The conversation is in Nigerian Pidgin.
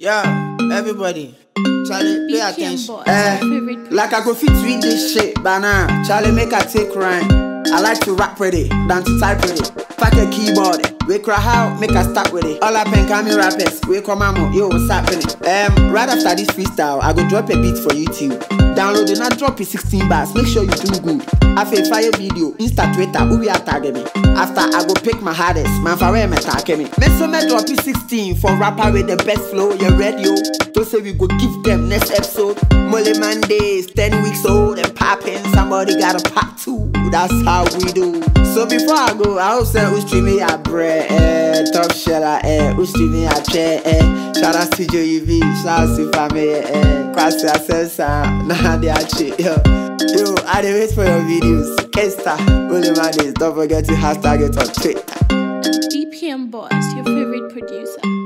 Yeah, everybody, Charlie, pay attention. Like I go fit read this shit, but nah, Charlie make I take rhyme. I like to rap with it, than to type with it. Pack a keyboard, we cry how, make I start with it. All up and coming rappers, we come on, yo, what's happening? Right after this freestyle, I go drop a beat for YouTube. Download it, not drop it 16 bars, make sure you do good. After fire video, Insta, Twitter, who we are tagging me. After I go pick my hardest, man for where me tagging me. Me so me drop it 16 for rapper with the best flow, you ready yo? To say we go give them next episode. Molly Mondays, 10 weeks old and popping, somebody got a part 2, that's how we do. So before I go, I hope say who's streaming your bread, top sheller, who's streaming your chair, shout out to JUV, shout out to family, Kwasi Asensa, nah they are shit, yo, I dey wait for your videos, Kesta, Molly Mondays, don't forget to hashtag it on Twitter. BPM Boss, your favorite producer.